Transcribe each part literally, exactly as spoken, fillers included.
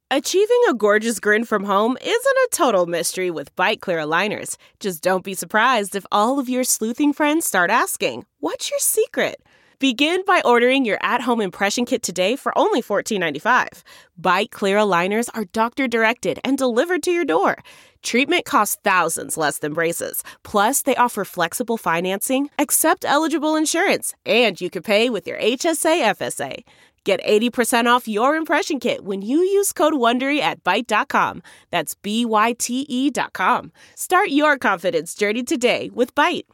Achieving a gorgeous grin from home isn't a total mystery with Byte Clear aligners. Just don't be surprised if all of your sleuthing friends start asking, "What's your secret?" Begin by ordering your at-home impression kit today for only fourteen ninety-five. Byte Clear aligners are doctor-directed and delivered to your door. Treatment costs thousands less than braces. Plus, they offer flexible financing, accept eligible insurance, and you can pay with your H S A F S A. Get eighty percent off your impression kit when you use code WONDERY at byte dot com. That's B Y T E dot com. Start your confidence journey today with Byte.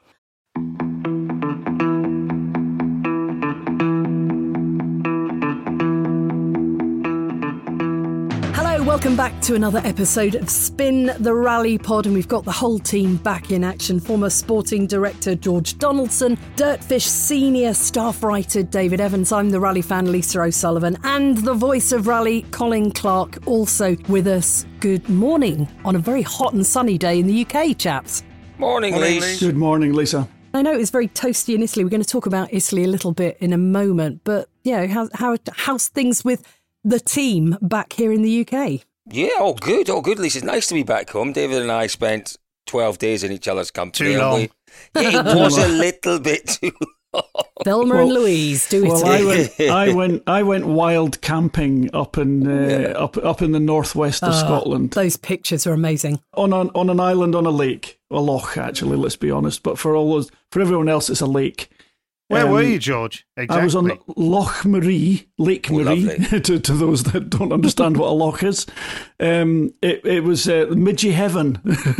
Welcome back to another episode of Spin the Rally Pod, and we've got the whole team back in action. Former sporting director George Donaldson, Dirtfish senior staff writer David Evans, I'm the rally fan Lisa O'Sullivan, and the voice of rally Colin Clark also with us. Good morning on a very hot and sunny day in the U K, chaps. Morning, Lisa. Good morning, Lisa. I know it was very toasty in Italy. We're going to talk about Italy a little bit in a moment, but yeah, how, how how's things with the team back here in the U K? Yeah, all good, all good, Lisa. It's nice to be back home. David and I spent twelve days in each other's company. Too long. We, yeah, it was a little bit too long. Thelma well, and Louise, do it. Well, I went, I went, I went wild camping up in uh, Yeah. up up in the northwest of Uh, Scotland Those pictures are amazing. on an on an island on a lake, a loch actually. Let's be honest, but for all those, for everyone else, it's a lake. Where Um, were you, George? Exactly. I was on Loch Marie, Lake Oh, Marie, lovely. to, to those that don't understand what a loch is. Um, it, it was uh, midgy heaven.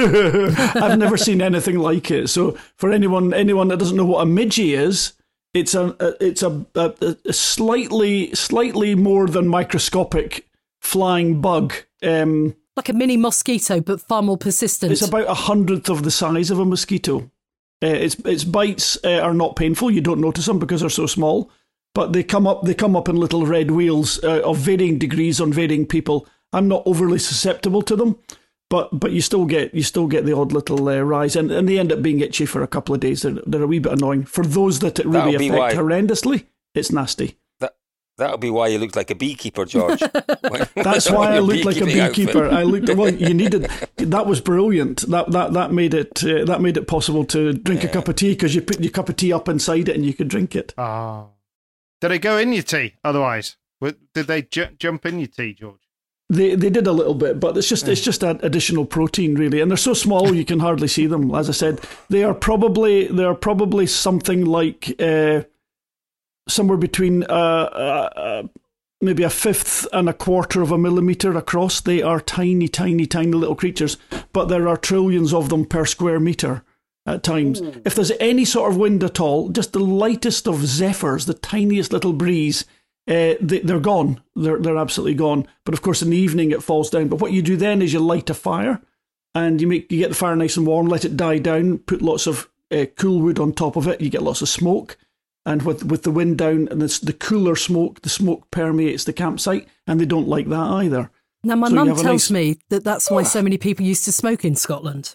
I've never seen anything like it. So for anyone anyone that doesn't know what a midgy is, it's a, a it's a, a, a slightly slightly more than microscopic flying bug. Um, Like a mini mosquito, but far more persistent. it's about a hundredth of the size of a mosquito. Uh, its its bites uh, are not painful. You don't notice them because they're so small, but they come up they come up in little red wheels uh, of varying degrees on varying people. I'm not overly susceptible to them, but but you still get you still get the odd little uh, rise, and, and they end up being itchy for a couple of days. They're, they're a wee bit annoying for those that it really That'll be affect why. horrendously. It's nasty. That that'll be why you looked like a beekeeper, George. When- That's when why I your looked like a beekeeping outfit. beekeeper. I looked well. You needed that was brilliant. That that that made it uh, that made it possible to drink a cup of tea because you put your cup of tea up inside it and you could drink it. Ah. Did they go in your tea otherwise? Wa- Did they ju- jump in your tea, George? They they did a little bit, but it's just it's just an additional protein really, and they're so small you can hardly see them. As I said, they are probably they are probably something like uh, somewhere between uh, uh, uh, maybe a fifth and a quarter of a millimetre across. They are tiny, tiny, tiny little creatures, but there are trillions of them per square metre at times. Mm. If there's any sort of wind at all, just the lightest of zephyrs, the tiniest little breeze, uh, they, they're gone. They're, they're absolutely gone. But of course, in the evening, it falls down. But what you do then is you light a fire and you make you get the fire nice and warm, let it die down, put lots of uh, cool wood on top of it. You get lots of smoke. And with with the wind down and the, the cooler smoke, the smoke permeates the campsite, and they don't like that either. Now, my So you mum have a tells nice- me that that's why so many people used to smoke in Scotland.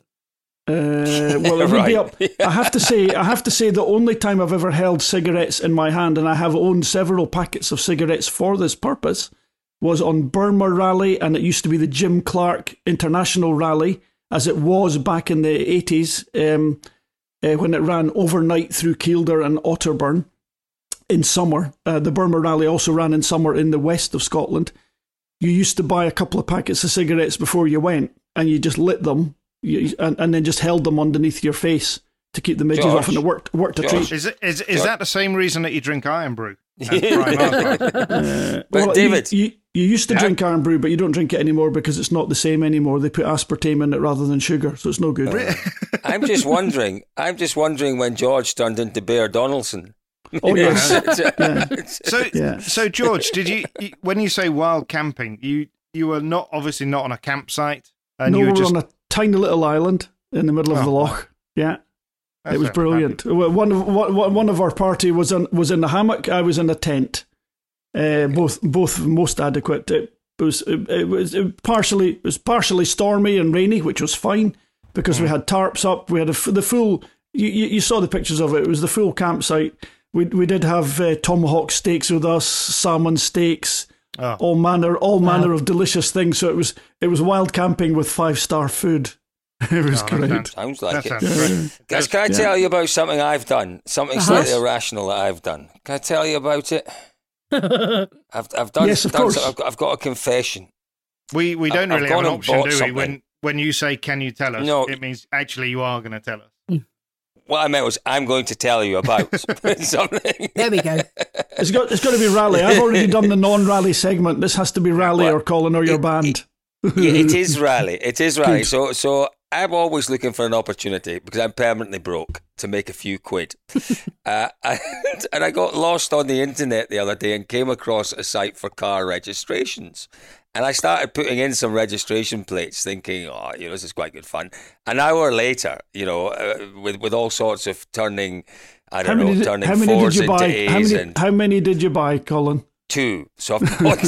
Uh, well, it would be Right. up. I have to say, I have to say, the only time I've ever held cigarettes in my hand, and I have owned several packets of cigarettes for this purpose, was on Burma Rally, and it used to be the Jim Clark International Rally, as it was back in the eighties, um, uh, when it ran overnight through Kielder and Otterburn in summer. Uh, the Burma Rally also ran in summer in the west of Scotland. You used to buy a couple of packets of cigarettes before you went, and you just lit them. You, and, and then just held them underneath your face to keep the midges George. off, and it worked worked a George. treat. Is it is is George. that the same reason that you drink Iron Brew? And Yeah. Prime Alcohol? Uh, But well, David- you, you, you used to Yeah. drink Iron Brew, but you don't drink it anymore because it's not the same anymore. They put aspartame in it rather than sugar, so it's no good. I'm just wondering. I'm just wondering when George turned into Bear Donaldson. Oh yes, It's- it's- yeah. it's- So Yeah. so George, did you you- when you say wild camping, you you were not obviously not on a campsite, and no, you we were were just on a tiny little island in the middle of Oh, the wow. loch. Yeah. that's It was a- brilliant. Well, One of one one of our party was in was in the hammock. I was in a tent. Uh, both both most adequate. It was it, it was it partially it was partially stormy and rainy, which was fine because we had tarps up. We had a f the full. You, you you saw the pictures of it. It was the full campsite. We we did have uh, tomahawk steaks with us, salmon steaks, Oh. all manner, all manner of delicious things. So it was it was wild camping with five star food. It was Oh, that great. sounds- Sounds like That it. sounds great. Guys, can I Yeah. tell you about something I've done? Something Uh-huh. slightly irrational that I've done. Can I tell you about it? I've I've done. Yes, of done course. so- I've, got, I've got a confession. We we don't I've really have gone an and option, bought do we? something. When when you say, "Can you tell us?" No. It means actually you are going to tell us. What I meant was, I'm going to tell you about something. There we go. It's got it's got to be rally. I've already done the non-rally segment. This has to be rally Well, or Colin or your it- band. Yeah, it is rally. It is rally. Good. So, so I'm always looking for an opportunity because I'm permanently broke to make a few quid. uh, and, and I got lost on the internet the other day and came across a site for car registrations. And I started putting in some registration plates, thinking, "Oh, you know, this is quite good fun." An hour later, you know, uh, with with all sorts of turning, I How don't many, know, did, turning how many did fours you into buy? A's How many, and how many did you buy, Colin? two. So I've bought,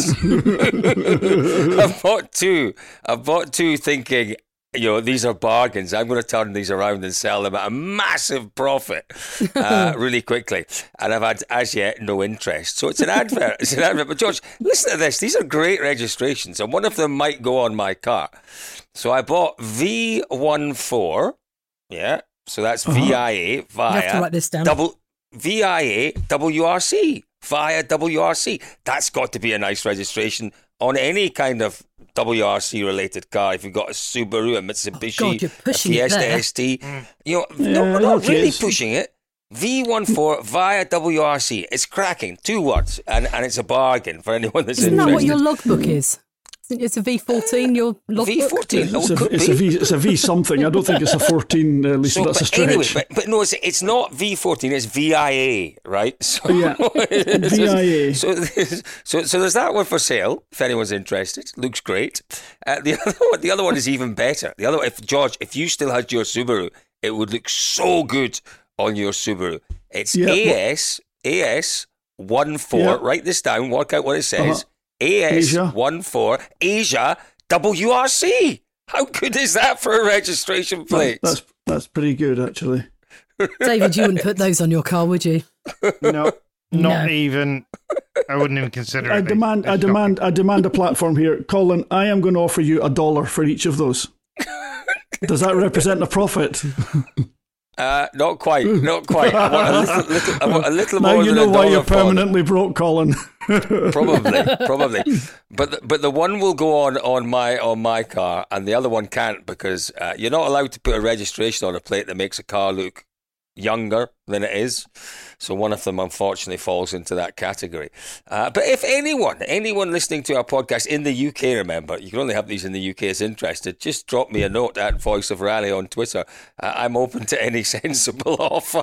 I've bought two. I've bought two thinking, you know, these are bargains. I'm going to turn these around and sell them at a massive profit uh, really quickly. And I've had, as yet, no interest. So it's an advert. It's an advert. But George, listen to this. These are great registrations. And one of them might go on my car. So I bought V fourteen. Yeah. So that's Uh-huh. V I A You have to via write this down. double V I A W R C via W R C. That's got to be a nice registration on any kind of W R C related car. If you've got a Subaru, a Mitsubishi, God, you're a pushing it Fiesta there. S T, you know, Yeah, no, we're not okay, really it's- pushing it. V fourteen via W R C. It's cracking. Two words, and, and it's a bargain for anyone that's Isn't that interested. what your logbook is? Isn't It's a V fourteen, your logbook? V fourteen. Oh, It's it a, could it's be. a V. It's a V something. I don't think it's a fourteen. Uh, Lisa, So, that's a but stretch. anyway, but, but no, it's, it's not V fourteen, it's V I A, right? So, Yeah. V I A. So, so, so there's that one for sale, if anyone's interested. Looks great. Uh, the, other one, the other one is even better. The other one, if George, if you still had your Subaru, it would look so good on your Subaru. It's Yeah, A S, A S one four, Yeah. write this down, work out what it says. Uh-huh. A S Asia. one four, Asia, W R C. How good is that for a registration plate? That's that's pretty good, actually. David, you wouldn't put those on your car, would you? No, not No. even. I wouldn't even consider it. I It's- demand. it's I demand. I demand a platform here, Colin. I am going to offer you a dollar for each of those. Does that represent a profit? Uh, not quite, not quite. I want a little, little, I want a little Now more you than know a why dollar you're for them. permanently broke, Colin. Probably, probably. But the, but the one will go on on my on my car, and the other one can't because uh, you're not allowed to put a registration on a plate that makes a car look younger than it is. So one of them, unfortunately, falls into that category. Uh, but if anyone, anyone listening to our podcast in the U K, remember, you can only have these in the U K, is interested, just drop me a note at Voice of Rally on Twitter. Uh, I'm open to any sensible offer.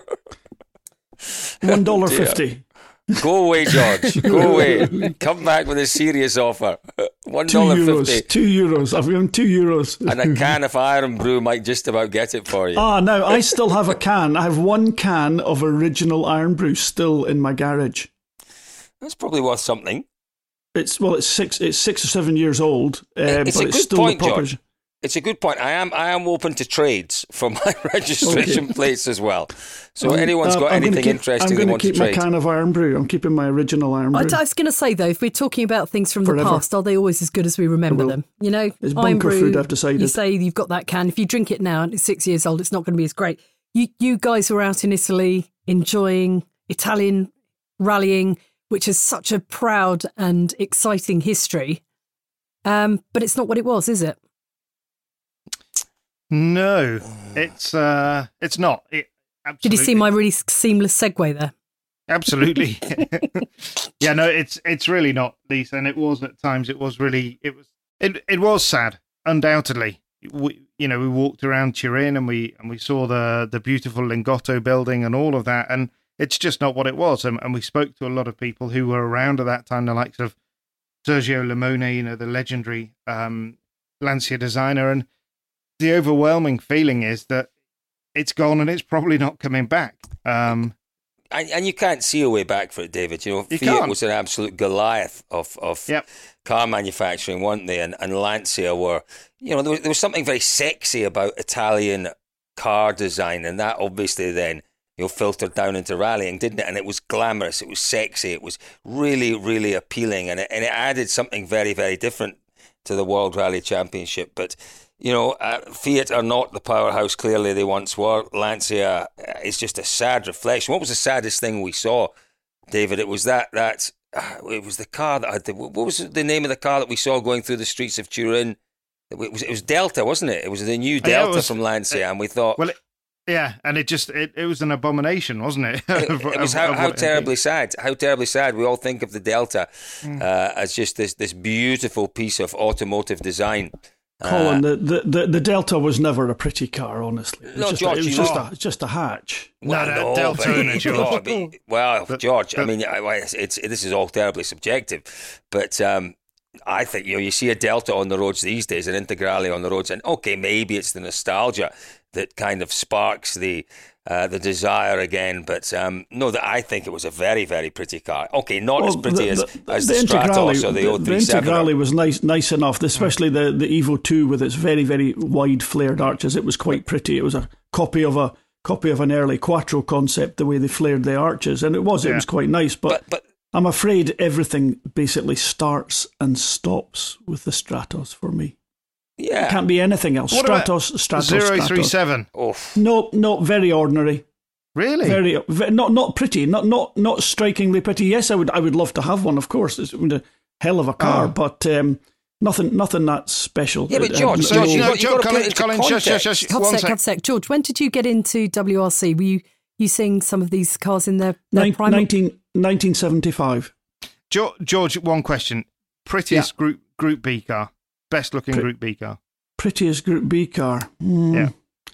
One dollar dear. fifty. Go away, George. Go away. Come back with a serious offer. One Two dollar euros. fifty. Two euros. I've given two euros. And a can of Iron Brew might just about get it for you. Ah, now I still have a can. I have one can of original Iron Brew still in my garage. That's probably worth something. It's well, it's six. It's six or seven years old. Uh, It's but a it's good still point, the proper. George. It's a good point. I am I am open to trades for my registration plates as well. So Um, anyone's uh, got I'm gonna anything keep, interesting I'm they gonna want to keep my trade. can of Iron Brew. I'm keeping my original Iron I, Brew. I was going to say, though, if we're talking about things from the Forever. past, are they always as good as we remember Well, them? You know, it's Iron bunker Brew, food, I've decided. You say you've got that can. If you drink it now and it's six years old, it's not going to be as great. You, you guys were out in Italy enjoying Italian rallying, which is such a proud and exciting history. Um, but it's not what it was, is it? No, it's uh, it's not. It, Did you see absolutely- my really seamless segue there? Absolutely. Yeah, no, it's it's really not, Lisa, and it was at times. It was really it was it it was sad, undoubtedly. We, you know, we walked around Turin and we and we saw the the beautiful Lingotto building and all of that, and it's just not what it was. And, and we spoke to a lot of people who were around at that time, the likes of Sergio Limone, you know, the legendary um, Lancia designer, and the overwhelming feeling is that it's gone and it's probably not coming back. Um, And, and you can't see a way back for it, David. You know, You Fiat can't. was an absolute Goliath of, of Yep. car manufacturing, weren't they? And, and Lancia were, you know, there was, there was something very sexy about Italian car design. And that obviously then, you know, filtered down into rallying, didn't it? And it was glamorous, it was sexy, it was really, really appealing, and it, and it added something very, very different to the World Rally Championship. But, you know, uh, Fiat are not the powerhouse clearly they once were. Lancia is just a sad reflection. What was the saddest thing we saw, David? It was that, that uh, it was the car that had the, what was the name of the car that we saw going through the streets of Turin? It was, it was Delta, wasn't it? It was the new Delta yeah, was, from Lancia, uh, and we thought... Well, it, yeah, and it just, it, it was an abomination, wasn't it? it, it was how, how terribly sad, how terribly sad. We all think of the Delta mm. uh, as just this, this beautiful piece of automotive design. Colin, uh, the, the, the Delta was never a pretty car, honestly. It was, no, just, George, a, it was just, a, just a hatch. Well, no, no, Delta but, in it, George. No, well, but, George, but, I mean, it's, it's this is all terribly subjective, but um, I think, you know, you see a Delta on the roads these days, an Integrale on the roads, and okay, maybe it's the nostalgia that kind of sparks the uh, the desire again. But um, no, that I think it was a very, very pretty car. Okay, not well, as pretty the, the, as, as the, the Stratos or the O thirty-seven. The Integrale was nice nice enough, especially the, the Evo two with its very, very wide flared arches. It was quite pretty. It was a copy of a copy of an early Quattro concept, the way they flared the arches, and it was yeah. it was quite nice. But, but, but I'm afraid everything basically starts and stops with the Stratos for me. Yeah, it can't be anything else. What Stratos, Stratos, zero three seven. Oh, no, no, very ordinary. Really? Very, very, not not pretty, not not not strikingly pretty. Yes, I would I would love to have one. Of course, it's a hell of a car, oh. but um, nothing nothing that special. Yeah, but George, uh, George, you, you, you got to put it into Colin, context. Shush, shush, shush. One sec, sec. George, when did you get into W R C? Were you you seeing some of these cars in their, their Nin- prime? nineteen seventy-five. George, one question: prettiest yeah. Group Group B car, best looking Pre- Group B car. Prettiest Group B car. Mm. Yeah.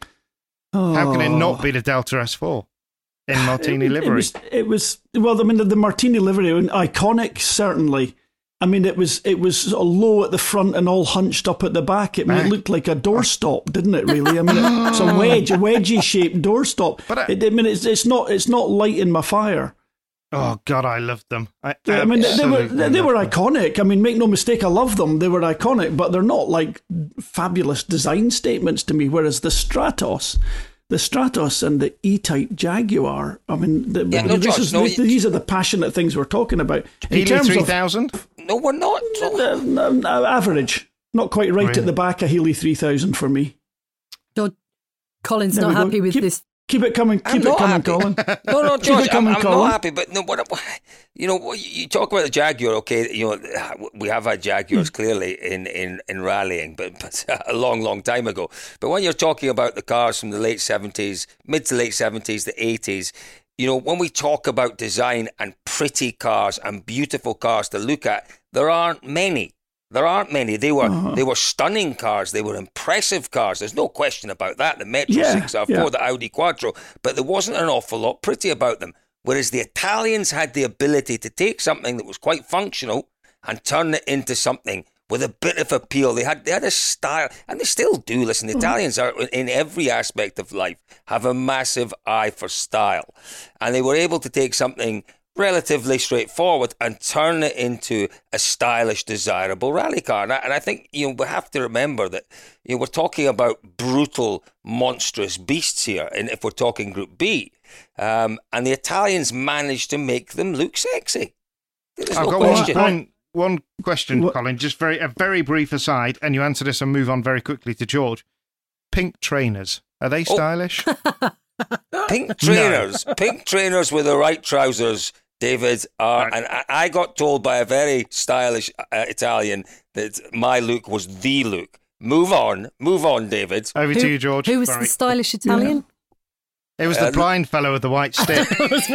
Oh. How can it not be the Delta S four in Martini it, livery? It was, it was well. I mean, the, the Martini livery, iconic, certainly. I mean, it was it was sort of low at the front and all hunched up at the back. It, I mean, it looked like a doorstop, didn't it? Really? I mean, it, it's a wedge, a wedgy shaped doorstop. But I, it, I mean, it's it's not it's not lighting my fire. Oh God, I loved them. I, I mean, they, they were they, they were iconic. I mean, make no mistake, I love them. They were iconic, but they're not like fabulous design statements to me. Whereas the Stratos, the Stratos and the E-Type Jaguar, I mean, the, yeah, no, this George, is, no, these, these are the passionate things we're talking about. In Healy three thousand? No, we're not. Uh, uh, average, not quite right really? At the back of Healy three thousand for me. George, Colin's there not happy with keep, this. Keep it coming, keep I'm it coming, happy. Colin. No, no, George, coming, I'm, I'm Colin. not happy. But no, what, you know, you talk about the Jaguar. Okay, you know, we have had Jaguars clearly in, in, in rallying, but, but a long, long time ago. But when you're talking about the cars from the late seventies, mid to late seventies, the eighties, you know, when we talk about design and pretty cars and beautiful cars to look at, there aren't many. There aren't many. They were uh-huh. they were stunning cars. They were impressive cars. There's no question about that. The Metro yeah, six R four, yeah. the Audi Quattro, but there wasn't an awful lot pretty about them. Whereas the Italians had the ability to take something that was quite functional and turn it into something with a bit of appeal. They had they had a style, and they still do. Listen, the uh-huh. Italians are in every aspect of life have a massive eye for style, and they were able to take something relatively straightforward and turn it into a stylish, desirable rally car. And I, and I think, you know, we have to remember that, you know, we're talking about brutal, monstrous beasts here, and if we're talking Group B, um, and the Italians managed to make them look sexy. There's I've no got question. one, one question, what? Colin, just very a very brief aside, and you answer this and move on very quickly to George. Pink trainers, are they stylish? Oh. Pink trainers, no. Pink trainers with the right trousers, David, are, right. and I got told by a very stylish uh, Italian that my look was the look. Move on, move on, David. Over who, to you, George. Who was Sorry. the stylish Italian? Yeah. It was the uh, blind fellow with the white stick.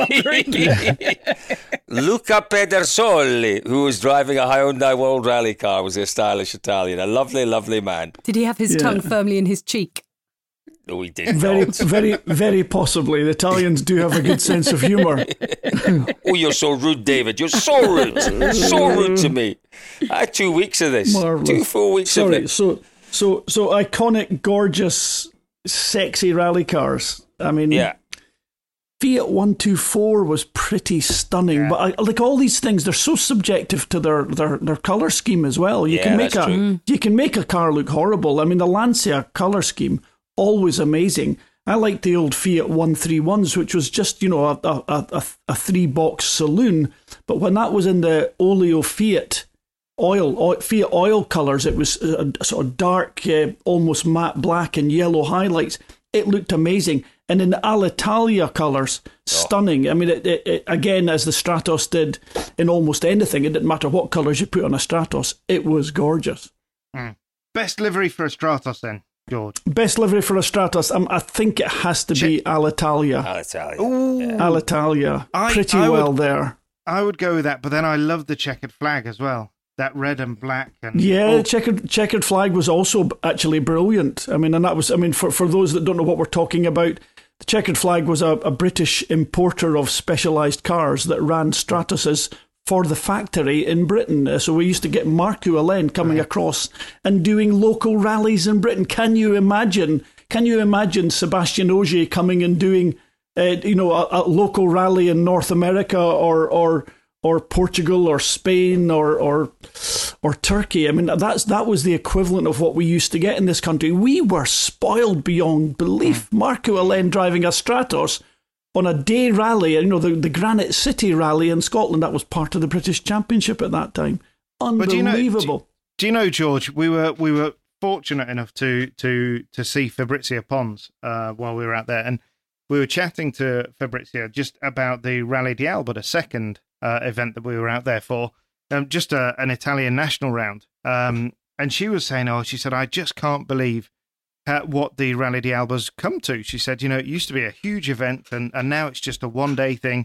Luca Pedersoli, who was driving a Hyundai World Rally car, was a stylish Italian. A lovely, lovely man. Did he have his yeah. tongue firmly in his cheek? No, he did very, not. very, very possibly. The Italians do have a good sense of humour. Oh, you're so rude, David. You're so rude. So rude to me. I had two weeks of this. Marvelous. Two full weeks Sorry, of it. So, so, so iconic, gorgeous, sexy rally cars. I mean, yeah. Fiat one twenty-four was pretty stunning, yeah. but I, like all these things, they're so subjective to their, their, their colour scheme as well. You yeah, can make that's a true. you can make a car look horrible. I mean, the Lancia colour scheme, always amazing. I liked the old Fiat one thirty-ones, which was just, you know, a, a, a, a three-box saloon. But when that was in the Oleo Fiat oil, oil Fiat oil colours, it was a, a sort of dark, uh, almost matte black and yellow highlights. It looked amazing. And in the Alitalia colours, stunning. I mean, it, it, it, again, as the Stratos did in almost anything, it didn't matter what colours you put on a Stratos. It was gorgeous. Mm. Best livery for a Stratos then, George? Best livery for a Stratos, um, I think it has to be Alitalia. Alitalia. Ooh. Yeah. Alitalia. I- Pretty I well would- there. I would go with that, but then I love the checkered flag as well. That red and black. And Yeah, oh, the checkered checkered flag was also actually brilliant. I mean, and that was, I mean, for, for those that don't know what we're talking about, the checkered flag was a, a British importer of specialised cars that ran Stratoses for the factory in Britain. Uh, So we used to get Marco Allen coming across and doing local rallies in Britain. Can you imagine? Can you imagine Sebastian Ogier coming and doing, uh, you know, a, a local rally in North America or or or Portugal or Spain or or or Turkey? I mean, that's that was the equivalent of what we used to get in this country. We were spoiled beyond belief. Mm. Marco Allen driving a Stratos on a day rally, you know, the, the Granite City rally in Scotland, that was part of the British Championship at that time. Unbelievable. Do you, know, do, do you know, George, we were we were fortunate enough to to to see Fabrizio Pons uh, while we were out there, and we were chatting to Fabrizio just about the Rally di Alba, the second uh, event that we were out there for, um, just a, an Italian national round. Um, and she was saying, oh, she said, I just can't believe Uh, what the Rally di Alba's come to. She said, you know, it used to be a huge event, and, and now it's just a one day thing.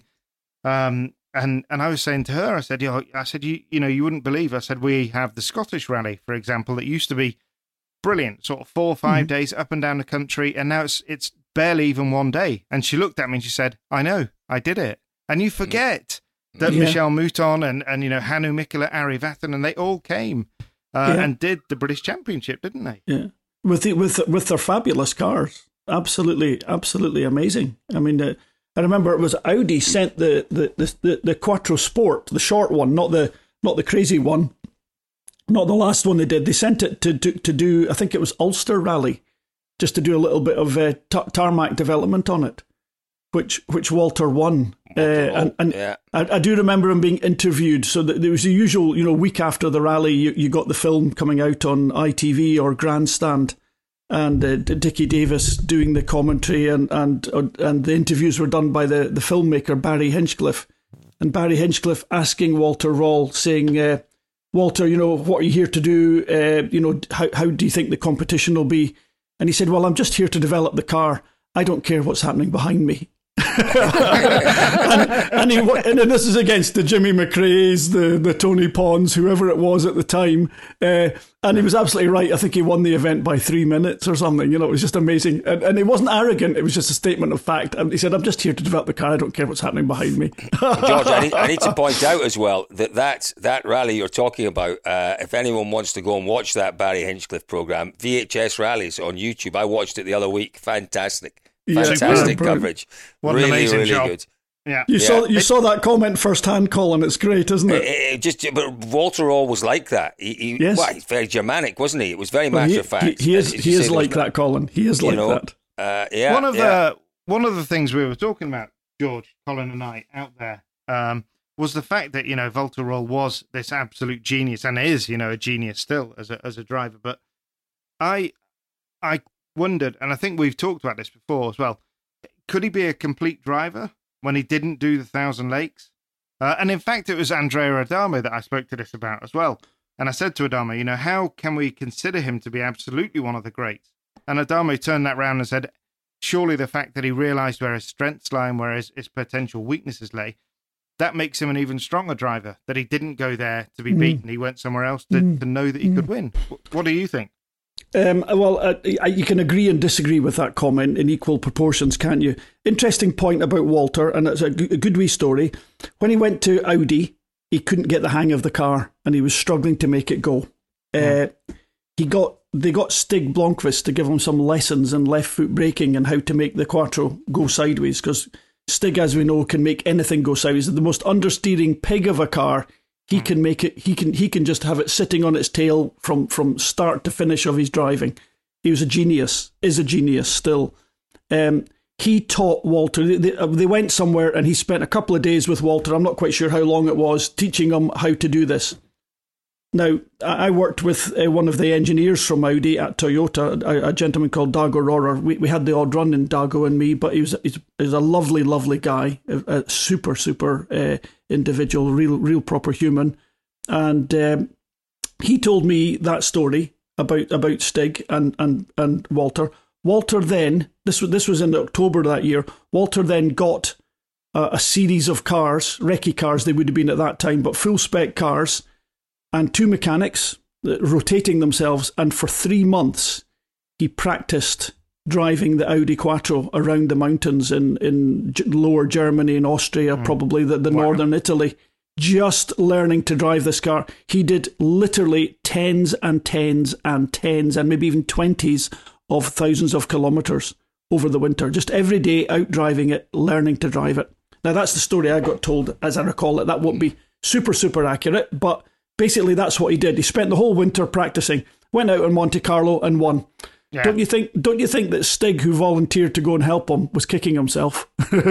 Um, and and I was saying to her, I said, you know, I said, you you know, you wouldn't believe. I said, we have the Scottish Rally, for example, that used to be brilliant, sort of four or five mm-hmm. days up and down the country, and now it's it's barely even one day. And she looked at me and she said, I know, I did it. And you forget that yeah. Michel Mouton and and you know Hannu Mikkola, Ari Vatanen, and they all came uh, yeah. and did the British Championship, didn't they? Yeah. With the, with with their fabulous cars, absolutely, absolutely amazing. I mean, uh, I remember it was Audi sent the the, the the the Quattro Sport, the short one, not the not the crazy one, not the last one they did. They sent it to to, to do, I think it was Ulster Rally, just to do a little bit of uh, t- tarmac development on it, which which Walter won. Uh, and and yeah. I, I do remember him being interviewed. So that there was the usual, you know, week after the rally, you, you got the film coming out on I T V or Grandstand, and uh, Dickie Davis doing the commentary, and and and the interviews were done by the, the filmmaker Barry Hinchcliffe, and Barry Hinchcliffe asking Walter Rall, saying, uh, Walter, you know, what are you here to do? Uh, you know, how how do you think the competition will be? And he said, well, I'm just here to develop the car. I don't care what's happening behind me. and, and, he, and this is against the Jimmy McRae's, the, the Tony Pons, whoever it was at the time. Uh, and he was absolutely right. I think he won the event by three minutes or something. You know, it was just amazing. And, and he wasn't arrogant. It was just a statement of fact. And he said, I'm just here to develop the car. I don't care what's happening behind me. George, I need, I need to point out as well that that, that rally you're talking about, uh, if anyone wants to go and watch that Barry Hinchcliffe programme, V H S Rallies on YouTube. I watched it the other week. Fantastic. Fantastic yeah, coverage. What really, an amazing really job. good. Yeah, you yeah. saw you it, saw that comment firsthand, Colin. It's great, isn't it? it, it just, but Walter always like that. He, he, yes. well, he's very Germanic, wasn't he? It was very well, matter he, of fact. He, he is. He is like that, Colin. He is like know, that. Uh, yeah. One of yeah. the one of the things we were talking about, George, Colin, and I out there, um, was the fact that you know Walter Röhrl was this absolute genius and is you know a genius still as a as a driver. But I I wondered, and I think we've talked about this before as well. Could he be a complete driver when he didn't do the Thousand Lakes? Uh, and in fact, it was Andrea Adamo that I spoke to this about as well. And I said to Adamo, you know, how can we consider him to be absolutely one of the greats? And Adamo turned that round and said, surely the fact that he realised where his strengths lie and where his, his potential weaknesses lay, that makes him an even stronger driver, that he didn't go there to be mm. beaten. He went somewhere else to, mm. to know that he mm. could win. What do you think? Um, well, uh, you can agree and disagree with that comment in equal proportions, can't you? Interesting point about Walter, and it's a good wee story. When he went to Audi, he couldn't get the hang of the car, and he was struggling to make it go. Uh, he got they got Stig Blomqvist to give him some lessons in left foot braking and how to make the Quattro go sideways, because Stig, as we know, can make anything go sideways. The most understeering pig of a car. He can make it. He can. He can just have it sitting on its tail from, from start to finish of his driving. He was a genius. Is a genius still. Um, he taught Walter. They, they went somewhere and he spent a couple of days with Walter. I'm not quite sure how long it was, teaching him how to do this. Now, I worked with uh, one of the engineers from Audi at Toyota, a, a gentleman called Dago Rohrer. We, we had the odd run in Dago and me, but he was, he was a lovely, lovely guy, a, a super, super uh, individual, real, real proper human. And um, he told me that story about about Stig and, and, and Walter. Walter then, this was, this was in October that year, Walter then got a, a series of cars, recce cars they would have been at that time, but full-spec cars, and two mechanics rotating themselves, and for three months he practiced driving the Audi Quattro around the mountains in, in lower Germany and Austria, mm. probably the, the wow. northern Italy, just learning to drive this car. He did literally tens and tens and tens and maybe even twenties of thousands of kilometres over the winter, just every day out driving it, learning to drive it. Now that's the story I got told, as I recall it. That won't be super, super accurate, but basically, that's what he did. He spent the whole winter practicing, went out in Monte Carlo and won. Yeah. Don't you think? Don't you think that Stig, who volunteered to go and help him, was kicking himself?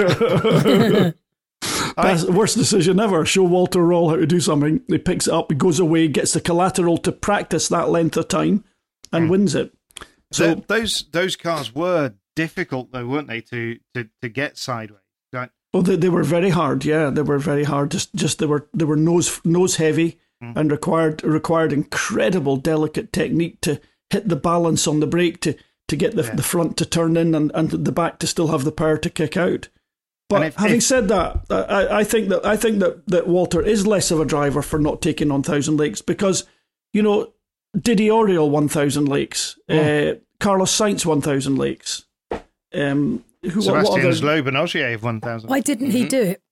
That's the worst decision ever. Show Walter Röhrl how to do something. He picks it up, he goes away, gets the collateral to practice that length of time, and mm. wins it. So the, those those cars were difficult, though, weren't they, to to, to get sideways? Right? Well, they, they were very hard. Yeah, they were very hard. Just just they were they were nose nose heavy. Mm. And required required incredible delicate technique to hit the balance on the brake to, to get the yeah. the front to turn in and, and the back to still have the power to kick out. But if, having if, said that, I, I think that I think that, that Walter is less of a driver for not taking on Thousand Lakes because, you know, Didi Auriol won Thousand Lakes, oh. uh, Carlos Sainz won Thousand Lakes, um, who, Sebastian Loeb have won Thousand. Why didn't he do it?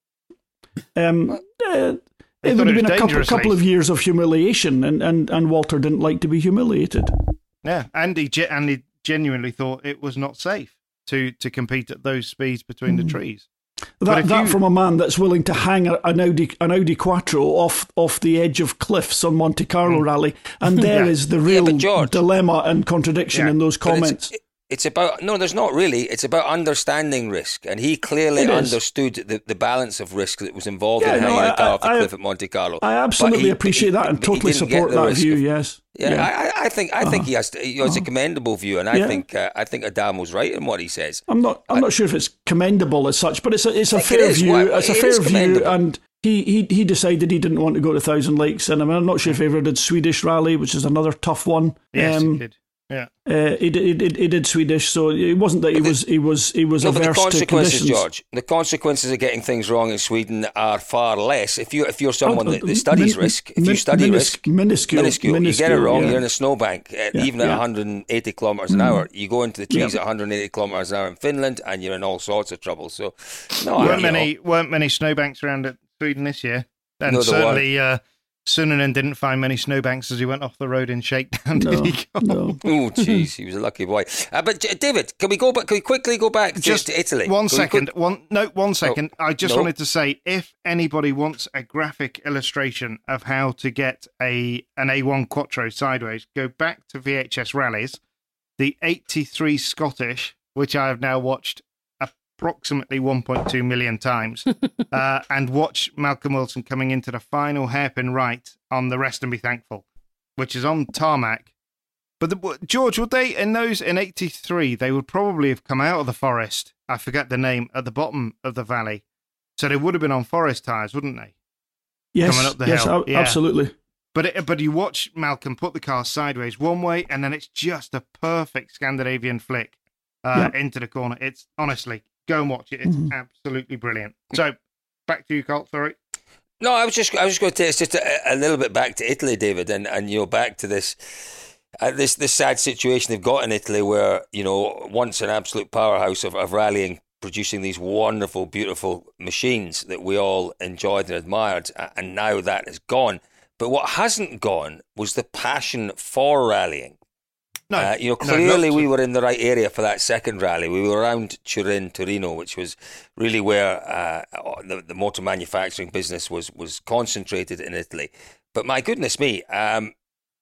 Um, uh, It would have been a couple, couple of years of humiliation, and, and, and Walter didn't like to be humiliated. Yeah, and he, and he genuinely thought it was not safe to, to compete at those speeds between mm. the trees. That, that you... from a man that's willing to hang an Audi an Audi Quattro off, off the edge of cliffs on Monte Carlo mm. rally, and there yeah. is the real yeah, George, dilemma and contradiction yeah. in those comments. It's, it's about, no, there's not really. It's about understanding risk, and he clearly understood the, the balance of risk that was involved yeah, in hanging no, a car off a cliff at Monte Carlo. I absolutely he, appreciate he, that and totally support that view. Of, yes, yeah, yeah. I, I think I uh-huh. think he has. To, you know, it's a commendable view, and I yeah. think uh, I think Adamo's right in what he says. I'm not. I'm I, not sure if it's commendable as such, but it's a it's a fair it view. Well, it's a it fair view, and he, he he decided he didn't want to go to Thousand Lakes, and I mean, I'm not sure if he ever did Swedish Rally, which is another tough one. Yes, um, he did. Yeah, uh, he, did, he, did, he did Swedish, so it wasn't that he the, was he was he was no, averse but the to conditions. George, the consequences of getting things wrong in Sweden are far less. If you if you're someone oh, that, that studies min, risk, if min, you study minis, risk, minuscule, minuscule, minuscule, you get it wrong, yeah. you're in a snowbank, uh, yeah, even at yeah. one hundred eighty kilometers an hour. You go into the trees yeah. at one hundred eighty kilometers an hour in Finland, and you're in all sorts of trouble. So, no, weren't I, many know. weren't many snowbanks around at Sweden this year. And no, certainly. Uh, Suninen didn't find many snowbanks as he went off the road in shakedown. No, did he go? No. Oh, jeez, he was a lucky boy. Uh, but David, can we go back? Can we quickly go back just to Italy? One can second. Quick... One no, one second. Oh, I just no. wanted to say, if anybody wants a graphic illustration of how to get a an A one Quattro sideways, go back to V H S rallies, the eighty-three Scottish, which I have now watched approximately one point two million times, uh, and watch Malcolm Wilson coming into the final hairpin right on the Rest and Be Thankful, which is on tarmac. But the, George, would they, in those, in eighty-three, they would probably have come out of the forest, I forget the name, at the bottom of the valley. So they would have been on forest tyres, wouldn't they? Yes, coming up the yes, hill. A- yeah. absolutely. But it, but you watch Malcolm put the car sideways one way, and then it's just a perfect Scandinavian flick uh, yeah. into the corner. It's honestly... Go and watch it. It's mm-hmm. absolutely brilliant. So, back to you, Colt. Sorry. No, I was just I was just going to take us just a, a little bit back to Italy, David, and, and you know back to this uh, this this sad situation they've got in Italy, where you know once an absolute powerhouse of, of rallying, producing these wonderful, beautiful machines that we all enjoyed and admired, and now that is gone. But what hasn't gone was the passion for rallying. No, uh, you know, clearly no, we were in the right area for that second rally. We were around Turin, Torino, which was really where uh, the, the motor manufacturing business was was concentrated in Italy. But my goodness me, um,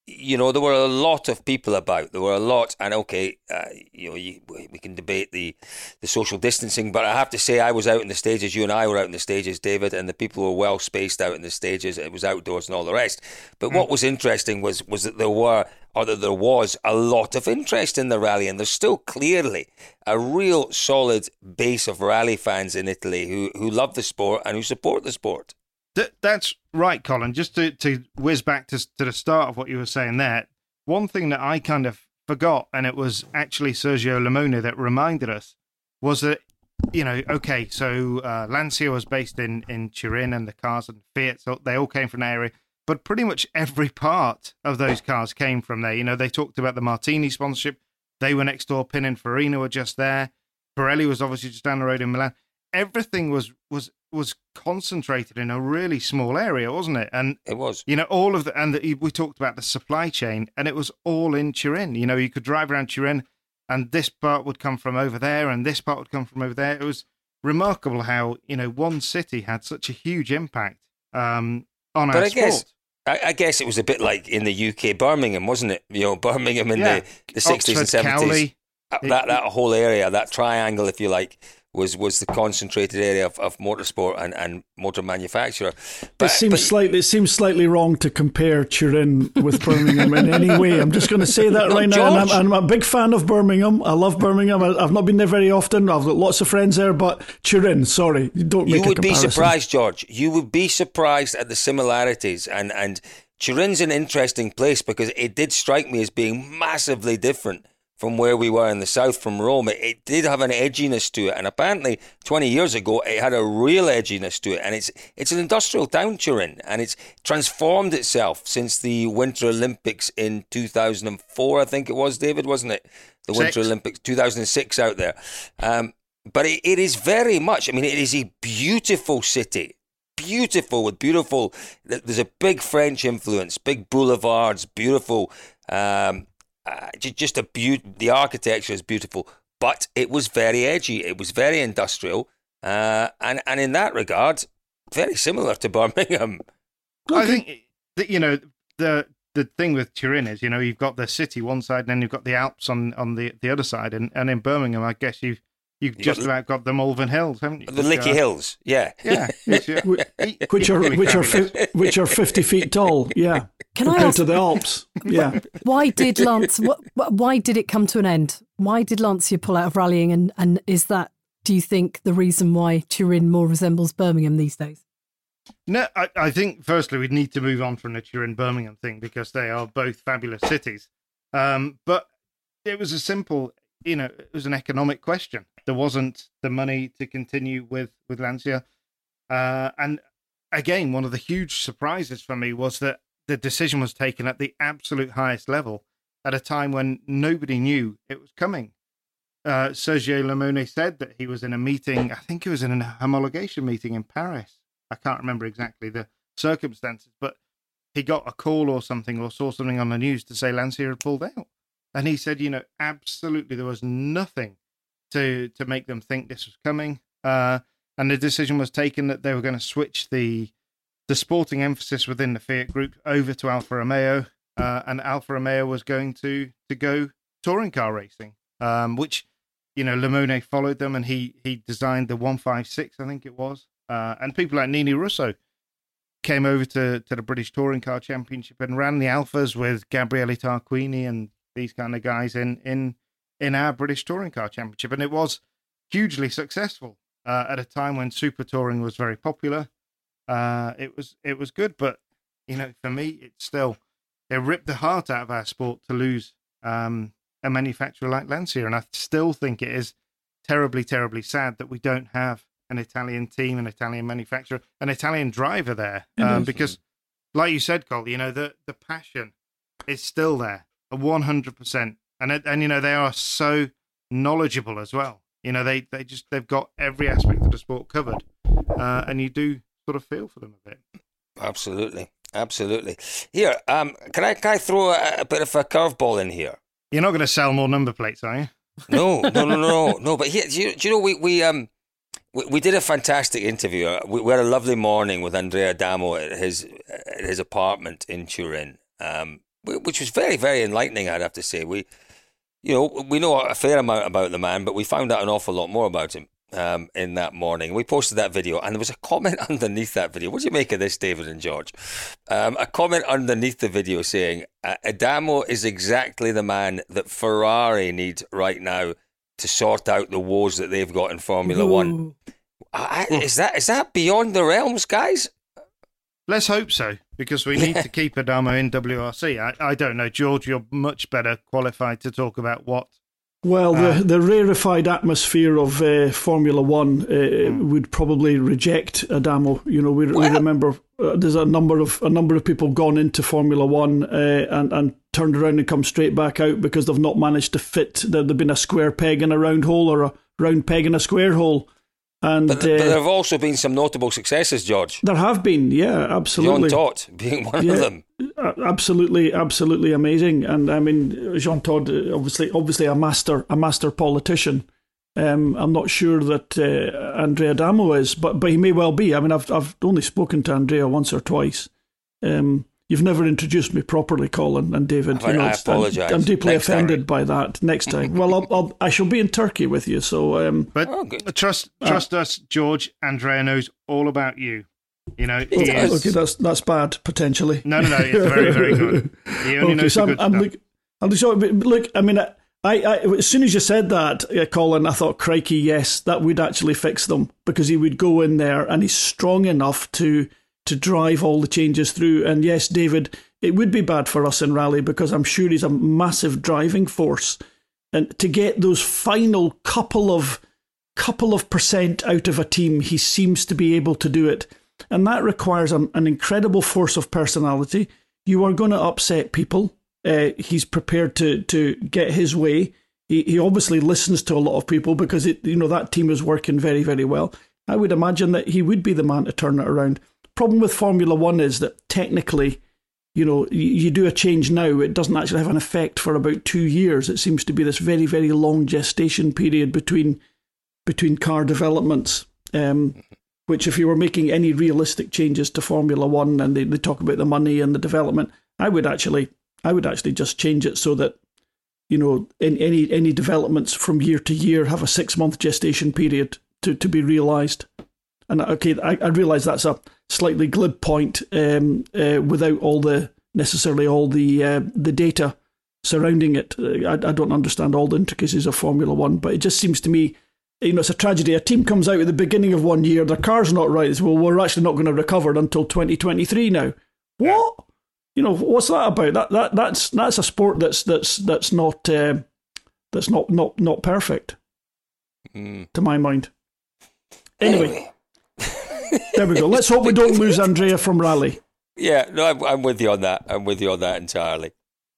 you know, there were a lot of people about. There were a lot, and okay, uh, you know, you, we can debate the, the social distancing, but I have to say, I was out in the stages. You and I were out in the stages, David, and the people were well spaced out in the stages. It was outdoors and all the rest. But mm. what was interesting was was that there were, or that there was, a lot of interest in the rally, and there's still clearly a real solid base of rally fans in Italy who who love the sport and who support the sport. Th- that's right, Colin. Just to, to whiz back to, to the start of what you were saying there, one thing that I kind of forgot, and it was actually Sergio Limone that reminded us, was that, you know, okay, so uh, Lancia was based in, in Turin, and the cars and Fiat, so they all came from the area, but pretty much every part of those cars came from there. You know, they talked about the Martini sponsorship. They were next door. Pininfarina were just there. Pirelli was obviously just down the road in Milan. Everything was was was concentrated in a really small area, wasn't it? And it was, you know, all of the, and the, we talked about the supply chain, and it was all in Turin. You know, you could drive around Turin, and this part would come from over there, and this part would come from over there. It was remarkable how, you know, one city had such a huge impact um, on but our I sport. Guess- I guess it was a bit like in the U K, Birmingham, wasn't it? You know, Birmingham in yeah. the, the sixties and seventies. Cowley. That that whole area, that triangle, if you like, was, was the concentrated area of, of motorsport and, and motor manufacturer. But, it seems but, slightly it seems slightly wrong to compare Turin with Birmingham in any way. I'm just going to say that no, right George. now. And I'm, I'm a big fan of Birmingham. I love Birmingham. I, I've not been there very often. I've got lots of friends there, but Turin, sorry, don't make you a would comparison. be surprised, George. You would be surprised at the similarities, and and Turin's an interesting place because it did strike me as being massively different from where we were in the south, from Rome. It, it did have an edginess to it, and apparently twenty years ago it had a real edginess to it. And it's it's an industrial town, Turin, and it's transformed itself since the Winter Olympics in two thousand four, I think it was, David, wasn't it? The Six. Winter Olympics, two thousand six out there. Um, but it, it is very much, I mean, it is a beautiful city. Beautiful, with beautiful, there's a big French influence, big boulevards, beautiful, um, uh, just a beaut. The architecture is beautiful, but it was very edgy. It was very industrial, uh, and and in that regard, very similar to Birmingham. Okay. I think that, you know, the the thing with Turin is, you know, you've got the city one side, and then you've got the Alps on, on the, the other side, and, and in Birmingham, I guess you've You've you just got, about got the Malvern Hills, haven't you? The Lickey uh, Hills, yeah, yeah, which are which are fi- which are fifty feet tall, yeah. Can compared I ask, to the Alps, yeah. Why did Lance? What, why did it come to an end? Why did Lancia pull out of rallying? And and is that, do you think, the reason why Turin more resembles Birmingham these days? No, I, I think firstly we need to move on from the Turin Birmingham thing because they are both fabulous cities. Um, but it was a simple, you know, it was an economic question. There wasn't the money to continue with, with Lancia. Uh, and again, one of the huge surprises for me was that the decision was taken at the absolute highest level at a time when nobody knew it was coming. Uh, Sergio Limone said that he was in a meeting, I think it was in a homologation meeting in Paris. I can't remember exactly the circumstances, but he got a call or something or saw something on the news to say Lancia had pulled out. And he said, you know, absolutely there was nothing to to make them think this was coming. Uh, and the decision was taken that they were going to switch the the sporting emphasis within the Fiat group over to Alfa Romeo, uh, and Alfa Romeo was going to to go touring car racing, um, which, you know, Limone followed them, and he he designed the one fifty-six, I think it was. Uh, and people like Nini Russo came over to, to the British Touring Car Championship and ran the Alphas with Gabriele Tarquini and these kind of guys in in in our British Touring Car Championship, and it was hugely successful uh, at a time when super touring was very popular. Uh, it was it was good, but you know, for me, it's still, it ripped the heart out of our sport to lose um, a manufacturer like Lancia, and I still think it is terribly, terribly sad that we don't have an Italian team, an Italian manufacturer, an Italian driver there, um, because, like you said, Cole, you know, the the passion is still there, one hundred percent. And, and you know, they are so knowledgeable as well. You know, they, they just, they've got every aspect of the sport covered. Uh, and you do sort of feel for them a bit. Absolutely. Absolutely. Here, um, can I can I throw a, a bit of a curveball in here? You're not going to sell more number plates, are you? No, no, no, no, no. But here, do you, do you know, we, we, um, we, we did a fantastic interview. We, we had a lovely morning with Andrea Damo at his, at his apartment in Turin. Um, which was very, very enlightening, I'd have to say. We, you know, we know a fair amount about the man, but we found out an awful lot more about him um, in that morning. We posted that video, and there was a comment underneath that video. What do you make of this, David and George? Um, a comment underneath the video saying, Adamo is exactly the man that Ferrari need right now to sort out the woes that they've got in Formula Ooh. One. I, is that is that beyond the realms, guys? Let's hope so, because we need to keep Adamo in W R C. I, I don't know, George, you're much better qualified to talk about what. Well, uh, the, the rarefied atmosphere of uh, Formula One uh, mm. would probably reject Adamo. You know, we, well, we remember uh, there's a number of a number of people gone into Formula One uh, and and turned around and come straight back out because they've not managed to fit. There, there've been a square peg in a round hole, or a round peg in a square hole. And but, uh, but there have also been some notable successes, George. There have been, yeah, absolutely. Jean Todt being one yeah, of them. Absolutely, absolutely amazing. And I mean, Jean Todt, obviously, obviously a master, a master politician. Um, I'm not sure that uh, Andrea Adamo is, but but he may well be. I mean, I've I've only spoken to Andrea once or twice. Um, You've never introduced me properly, Colin and David. I, you know, I apologise. I'm, I'm deeply Next offended time. by that. Next time, well, I'll, I'll, I shall be in Turkey with you. So, um, but oh, trust trust uh, us, George. Andrea knows all all you. You know, he okay, is... okay, that's that's bad potentially. No, no, no. It's very, very good. He only okay, knows so the good I'm, stuff. I'm look, I'm sorry, but look. I mean, I, I, as soon as you said that, uh, Colin, I thought, crikey, yes, that would actually fix them, because he would go in there and he's strong enough to to drive all the changes through. And yes, David, it would be bad for us in rally, because I'm sure he's a massive driving force, and to get those final couple of couple of percent out of a team, he seems to be able to do it, and that requires an, an incredible force of personality. You are going to upset people. Uh, he's prepared to to get his way. He he obviously listens to a lot of people, because it you know that team is working very, very well. I would imagine that he would be the man to turn it around. Problem with Formula One is that technically, you know, you, you do a change now, it doesn't actually have an effect for about two years. It seems to be this very, very long gestation period between between car developments, um, which if you were making any realistic changes to Formula One, and they, they talk about the money and the development, I would actually I would actually just change it so that, you know, in any any developments from year to year have a six month gestation period to, to be realised. And okay, I, I realise that's a slightly glib point, um, uh, without all the necessarily all the uh, the data surrounding it. I, I don't understand all the intricacies of Formula One, but it just seems to me, you know, it's a tragedy. A team comes out at the beginning of one year, their car's not right. It's, well, we're actually not going to recover until twenty twenty-three now. What? You know, what's that about? That that that's that's a sport that's that's that's not uh, that's not not not perfect, mm. to my mind. Anyway. anyway. There we go. Let's hope we don't lose Andrea from rally. Yeah, no, I'm, I'm with you on that. I'm with you on that entirely.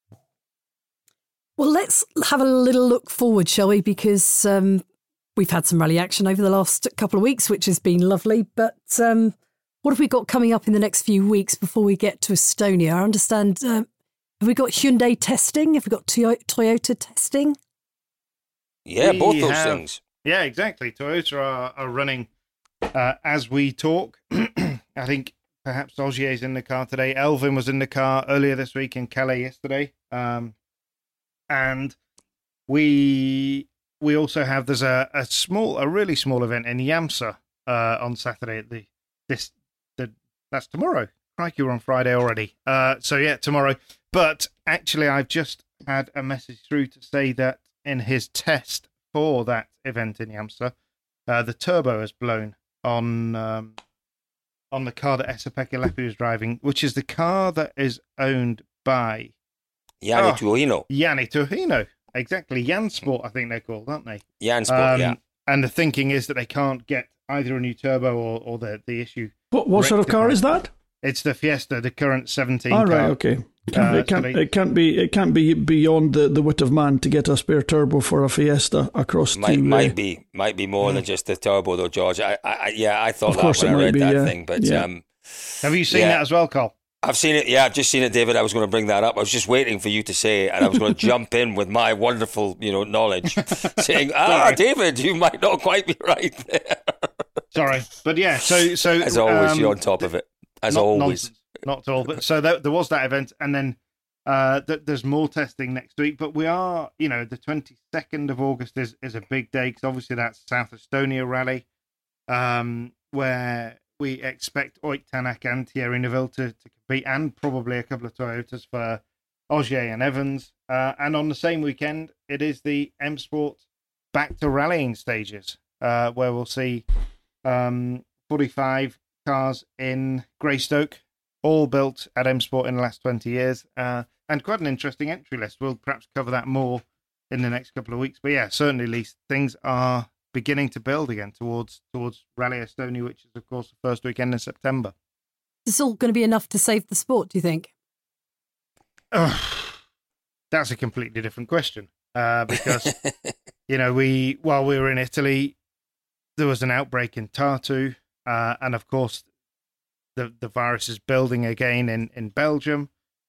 Well, let's have a little look forward, shall we? Because um, we've had some rally action over the last couple of weeks, which has been lovely. But um, what have we got coming up in the next few weeks before we get to Estonia? I understand, um, have we got Hyundai testing? Have we got Toy- Toyota testing? Yeah, we both those have, things. Yeah, exactly. Toyota are, are running uh, as we talk. I think perhaps Ogier's in the car today. Elvin was in the car earlier this week, in Calais yesterday. Um, and we we also have, there's a, a small, a really small event in Yamsa uh, on Saturday. At the this the that's tomorrow. Crikey, we're on Friday already. Uh, so yeah, tomorrow. But actually, I've just had a message through to say that in his test for that event in Yamsa, uh, the turbo has blown on um, on the car that Esa-Pekka Lepi was driving, which is the car that is owned by Yanni oh, Tuohino. Yanni Tuohino, exactly. Jansport, I think they're called, aren't they? Jansport, um, yeah. And the thinking is that they can't get either a new turbo or, or the, the issue. What what sort of car is that? It's the Fiesta, the current seventeen. All right, car. okay. Uh, it can't. It can't be. It can't be beyond the, the wit of man to get a spare turbo for a Fiesta across. Might to, might uh, be might be more mm. than just the turbo, though, George. I, I yeah, I thought of course that when I read be, that yeah. thing. But yeah. um, have you seen yeah. that as well, Cole? I've seen it. Yeah, I've just seen it, David. I was going to bring that up. I was just waiting for you to say it, and I was going to jump in with my wonderful, you know, knowledge, saying, "Ah, David, you might not quite be right there." Sorry, but yeah. So so as always, um, you're on top of it. As not always. Nonsense. Not at all. But so there, there was that event, and then Uh, that there's more testing next week, but we are, you know, the twenty-second of August is, is a big day because obviously that's South Estonia Rally, um, where we expect Ott Tänak and Thierry Neuville to, to compete, and probably a couple of Toyotas for Ogier and Evans. Uh, and on the same weekend, it is the M Sport back to rallying stages, uh, where we'll see um, forty-five cars in Greystoke, all built at M Sport in the last twenty years, uh, and quite an interesting entry list. We'll perhaps cover that more in the next couple of weeks. But yeah, certainly, Lise, things are beginning to build again towards towards Rally Estonia, which is, of course, the first weekend in September. Is this all going to be enough to save the sport, do you think? Oh, that's a completely different question, uh, because, you know, we while we were in Italy, there was an outbreak in Tartu, uh, and, of course, The the virus is building again in, in Belgium.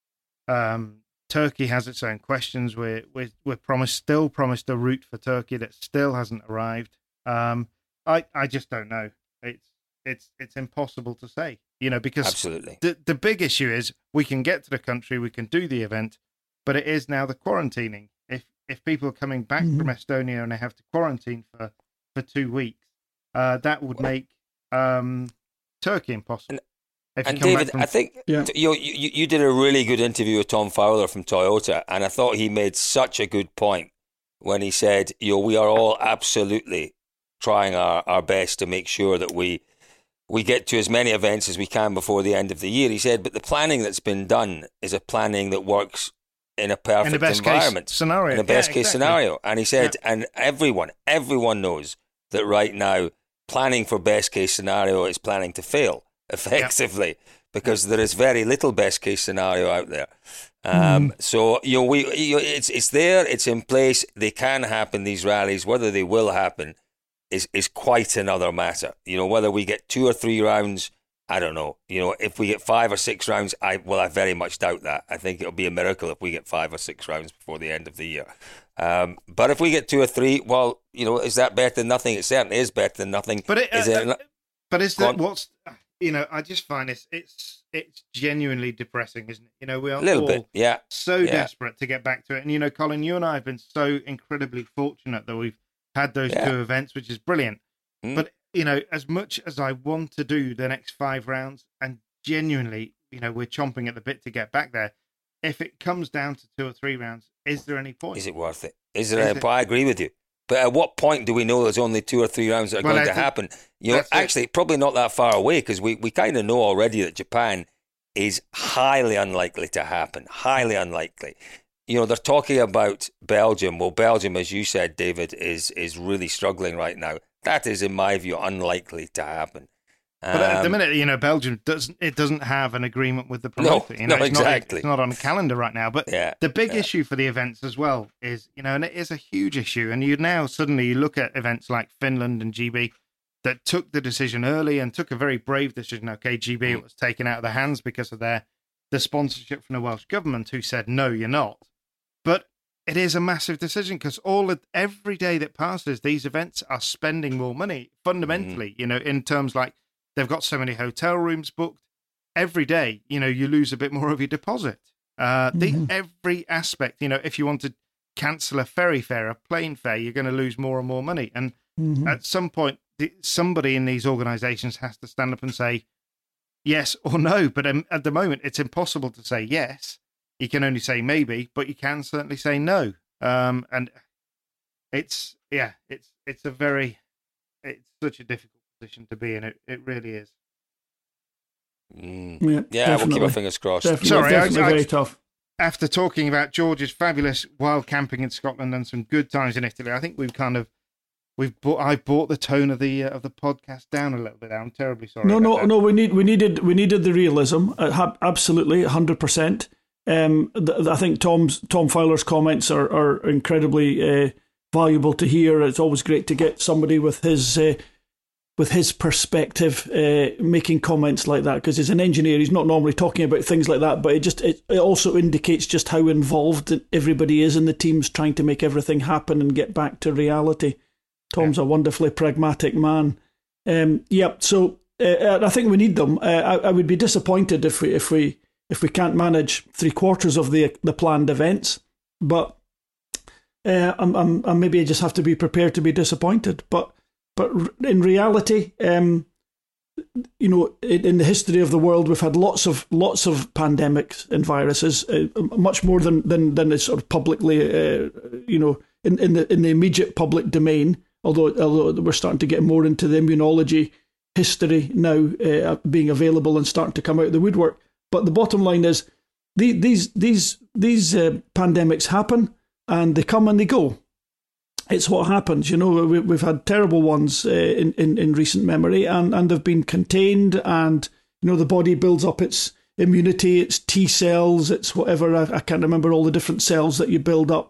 Um, Turkey has its own questions. We're we're we're promised still promised a route for Turkey that still hasn't arrived. Um, I I just don't know. It's it's it's impossible to say. You know, because absolutely the the big issue is we can get to the country, we can do the event, but it is now the quarantining. If if people are coming back mm-hmm. from Estonia and they have to quarantine for, for two weeks, uh, that would make um, Turkey impossible. And- If And David, from... I think yeah. you, you you did a really good interview with Tom Fowler from Toyota, and I thought he made such a good point when he said, you know, we are all absolutely trying our, our best to make sure that we we get to as many events as we can before the end of the year. He said, but the planning that's been done is a planning that works in a perfect in the best environment, case scenario, in a best yeah, case exactly. scenario. And he said, yeah. and everyone, everyone knows that right now planning for best case scenario is planning to fail effectively. Yeah. Because there is very little best case scenario out there, um, mm. so you know we you know, it's it's there, it's in place. They can happen, these rallies. Whether they will happen is is quite another matter. You know, whether we get two or three rounds, I don't know. You know, if we get five or six rounds, I well, I very much doubt that. I think it'll be a miracle if we get five or six rounds before the end of the year. Um, but if we get two or three, well, you know, is that better than nothing? It certainly is better than nothing. But it, is uh, it? Uh, but is that what's you know, I just find it's it's it's genuinely depressing, isn't it? You know, we are a little all bit, yeah, so yeah. desperate to get back to it. And you know, Colin, you and I have been so incredibly fortunate that we've had those yeah. two events, which is brilliant. Mm. But you know, as much as I want to do the next five rounds, and genuinely, you know, we're chomping at the bit to get back there. If it comes down to two or three rounds, is there any point? Is it worth it? Is there? Is any, it? I agree with you. But at what point do we know there's only two or three rounds that are well, going to happen? You know, actually, it. probably not that far away because we, we kind of know already that Japan is highly unlikely to happen. Highly unlikely. You know, they're talking about Belgium. Well, Belgium, as you said, David, is is really struggling right now. That is, in my view, unlikely to happen. But at the minute, you know, Belgium doesn't it doesn't have an agreement with the promoter. No, you know, no, it's exactly. Not, it's not on the calendar right now. But yeah, the big yeah. issue for the events as well is, you know, and it is a huge issue. And you now suddenly you look at events like Finland and G B that took the decision early and took a very brave decision. Okay, G B mm. was taken out of their hands because of their the sponsorship from the Welsh government, who said no, you're not. But it is a massive decision because all of, every day that passes, these events are spending more money fundamentally. Mm. You know, in terms like. They've got so many hotel rooms booked. Every day, you know, you lose a bit more of your deposit. Uh, the mm-hmm. Every aspect, you know, if you want to cancel a ferry fare, a plane fare, you're going to lose more and more money. And mm-hmm. at some point, the, somebody in these organisations has to stand up and say yes or no. But um, at the moment, it's impossible to say yes. You can only say maybe, but you can certainly say no. Um, and it's, yeah, it's it's a very, it's such a difficult position to be in. It it really is. Mm. Yeah, yeah we'll keep our fingers crossed. Definitely, Sorry, definitely I, I, very tough. After talking about George's fabulous wild camping in Scotland and some good times in Italy, I think we've kind of we've brought, I brought the tone of the uh, of the podcast down a little bit. I'm terribly sorry. No, about no, that. no. We need we needed we needed the realism. Uh, absolutely, one hundred percent. Um, th- I think Tom's Tom Fowler's comments are are incredibly uh, valuable to hear. It's always great to get somebody with his. Uh, with his perspective, uh, making comments like that, because as an engineer, he's not normally talking about things like that, but it just it, it also indicates just how involved everybody is in the teams trying to make everything happen and get back to reality. Tom's yeah. a wonderfully pragmatic man. Um, yep, so uh, I think we need them. Uh, I, I would be disappointed if we if we if we can't manage three quarters of the the planned events. But uh, I'm, I'm, I'm maybe I just have to be prepared to be disappointed. But but in reality, um, you know, in, in the history of the world, we've had lots of lots of pandemics and viruses, uh, much more than than than is sort of publicly, uh, you know, in, in the in the immediate public domain. Although although we're starting to get more into the immunology history now, uh, being available and starting to come out of the woodwork. But the bottom line is, the, these these these uh, pandemics happen and they come and they go. It's what happens, you know. We, we've had terrible ones uh, in, in in recent memory, and and they've been contained, and you know the body builds up its immunity, its T cells, its whatever. I, I can't remember all the different cells that you build up,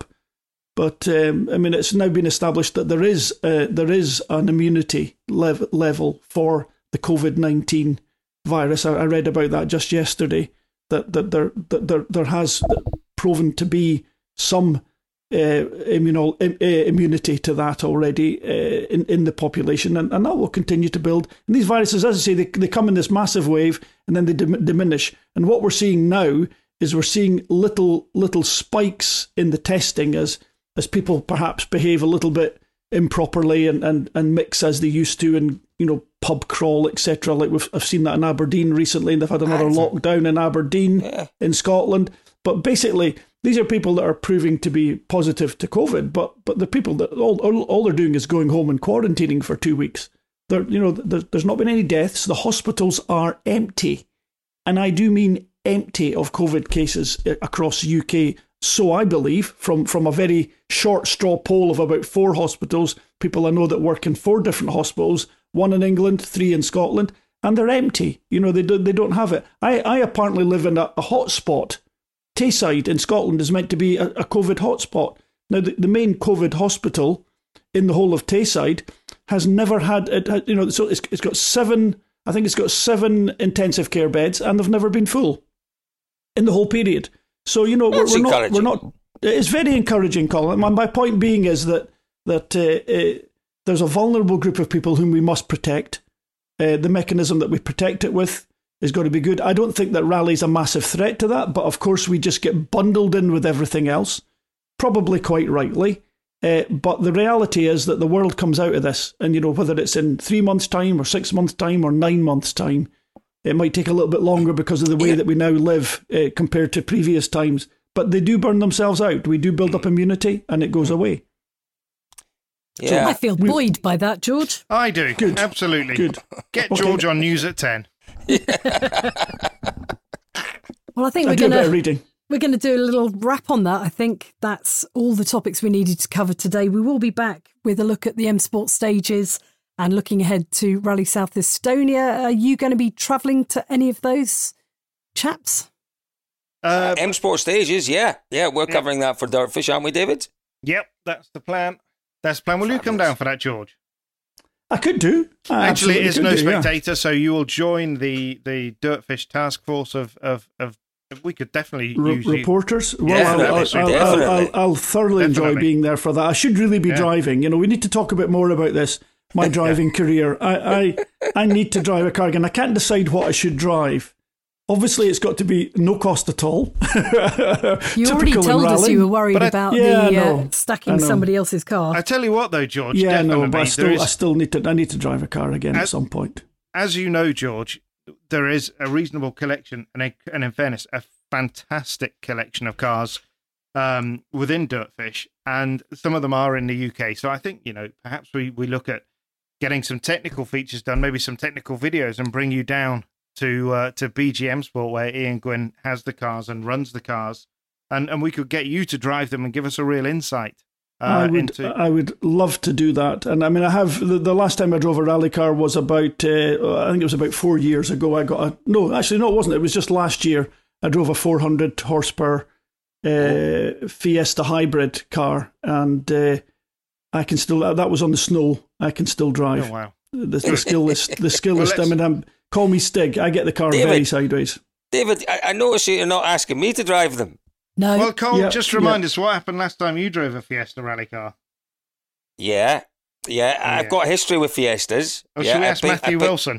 but um, I mean it's now been established that there is uh, there is an immunity lev- level for the COVID nineteen virus. I, I read about that just yesterday. That that there that there there has proven to be some Uh, immuno, uh, immunity to that already uh, in, in the population, and, and that will continue to build. And these viruses, as I say, they, they come in this massive wave and then they dim- diminish. And what we're seeing now is we're seeing little little spikes in the testing as as people perhaps behave a little bit improperly and, and, and mix as they used to, and you know pub crawl, et cetera. Like we've I've seen that in Aberdeen recently, and they've had another lockdown in Aberdeen yeah. in Scotland. But basically, these are people that are proving to be positive to COVID, but but the people that all all, all they're doing is going home and quarantining for two weeks. There, you know, there, there's not been any deaths. The hospitals are empty, and I do mean empty of COVID cases across the U K. So I believe, from from a very short straw poll of about four hospitals, people I know that work in four different hospitals, one in England, three in Scotland, and they're empty. You know, they do, they don't have it. I I apparently live in a, a hotspot. Tayside in Scotland is meant to be a, a COVID hotspot. Now, the, the main COVID hospital in the whole of Tayside has never had, it, you know, so it's, it's got seven, I think it's got seven intensive care beds, and they've never been full in the whole period. So, you know, we're, we're not, we're not, it's very encouraging, Colin. My, my point being is that, that uh, uh, there's a vulnerable group of people whom we must protect. Uh, the mechanism that we protect it with is going to be good. I don't think that rally's a massive threat to that, but of course we just get bundled in with everything else, probably quite rightly. Uh, but the reality is that the world comes out of this, and you know whether it's in three months' time or six months' time or nine months' time, it might take a little bit longer because of the way yeah. that we now live uh, compared to previous times. But they do burn themselves out. We do build up immunity, and it goes away. Yeah, so I feel buoyed by that, George. I do. Good. Absolutely. Good. Get Okay. George on news at ten. Well, I think I we're do a bit gonna of reading. we're gonna do a little wrap on that. I think that's all the topics we needed to cover today. We will be back with a look at the M Sport stages and looking ahead to Rally South Estonia. Are you going to be travelling to any of those, chaps? Uh, M Sport stages, yeah, yeah, we're yeah. covering that for Dirtfish, aren't we, David? Yep, that's the plan. That's the plan. Will you come down for that, George? I could do. I Actually, it is no do, spectator, yeah. So you will join the, the Dirtfish task force of, of, of we could definitely R- use reporters. You. Well, Definitely, I'll, I'll, definitely. I'll, I'll, I'll thoroughly Definitely. enjoy being there for that. I should really be Yeah. driving. You know, we need to talk a bit more about this. My driving career. I, I I need to drive a car again. I can't decide what I should drive. Obviously, it's got to be no cost at all. You already told us you were worried But I- about Yeah, I the uh, know. I stacking know. somebody else's car. I tell you what, though, George. Yeah, definitely, no, but I there still, is, I still need to. I need to drive a car again at As- some point. as you know, George, there is a reasonable collection, and, a, and in fairness, a fantastic collection of cars um, within Dirtfish, and some of them are in the U K. So I think, you know, perhaps we, we look at getting some technical features done, maybe some technical videos, and bring you down to uh, to B G M Sport, where Ian Gwynn has the cars and runs the cars, and, and we could get you to drive them and give us a real insight. Uh, I would, into... I would love to do that. And I mean, I have the, the last time I drove a rally car was about, uh, I think it was about four years ago. I got a no, actually, no, it wasn't. It was just last year. I drove a four hundred horsepower uh, Fiesta hybrid car, and uh, I can still. That was on the snow. I can still drive. Oh wow! The, the skill is the skill Well, is. I mean, I'm, call me Stig. I get the car David. very sideways. David, I, I notice you're not asking me to drive them. No. Well, Cole, Yeah, just remind yeah. us what happened last time you drove a Fiesta rally car. Yeah, yeah, I've Yeah. got a history with Fiestas. Oh, yeah, should we I ask pick- Matthew I pick- Wilson?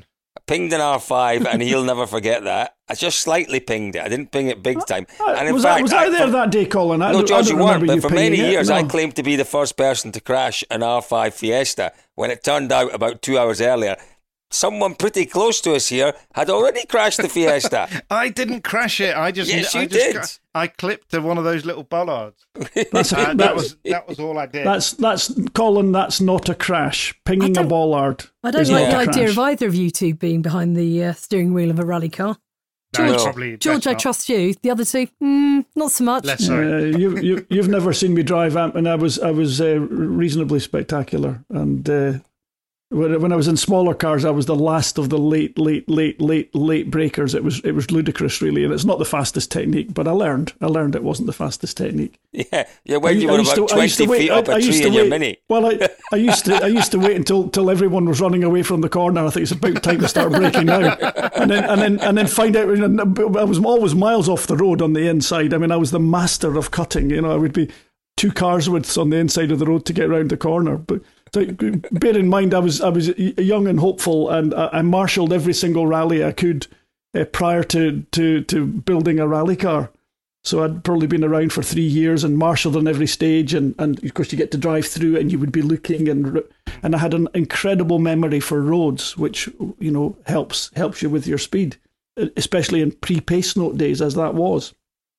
pinged an R five, and he'll never forget that. I just slightly pinged it. I didn't ping it big time. And in was fact, I, was I there that day, Colin? I no, don't, George, I you don't weren't. remember But you for many pinging it, years, no. I claimed to be the first person to crash an R five Fiesta. When it turned out about two hours earlier, someone pretty close to us here had already crashed the Fiesta. I didn't crash it. I just, Yes, I you just, did. cra- I clipped to one of those little bollards. That's a, Uh, that that's, was that was all I did. that's that's Colin. That's not a crash. Pinging I a don't- bollard. I don't is like not the a idea crash. of either of you two being behind the uh, steering wheel of a rally car. No, George, probably George, best I not. trust you. The other two, mm, not so much. Less so. Uh, you, you, you've never seen me drive, Amp, and I was I was uh, reasonably spectacular. And uh, when, when I was in smaller cars, I was the last of the late, late, late, late, late breakers. It was it was ludicrous, really, and it's not the fastest technique. But I learned. I learned it wasn't the fastest technique. Yeah, yeah. When you I were used about to- I used to twenty feet wait- up I- I a used tree to in your wait- Mini. Well, I, I used to I used to wait until till everyone was running away from the corner. I think it's about time to start braking now, and then and then and then find out. I was always miles off the road on the inside. I mean, I was the master of cutting. You know, I would be two cars widths on the inside of the road to get around the corner. But so, bear in mind, I was I was young and hopeful, and I, I marshalled every single rally I could uh, prior to, to to building a rally car. So I'd probably been around for three years and marshalled on every stage, and, and of course you get to drive through it, and you would be looking, and and I had an incredible memory for roads, which you know helps helps you with your speed, especially in pre-pace note days, as that was.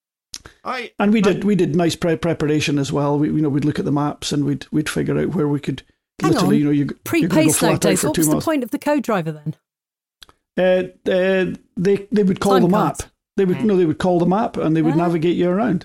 I And we did I, we did nice pre- preparation as well. We you know we'd look at the maps and we'd we'd figure out where we could Hang literally on. you know you Pre-pace note days. for What two was the miles. point of the co-driver then? Uh, uh, they they would call Time the cards. map. They would no, they would call the map and they would Ah. navigate you around.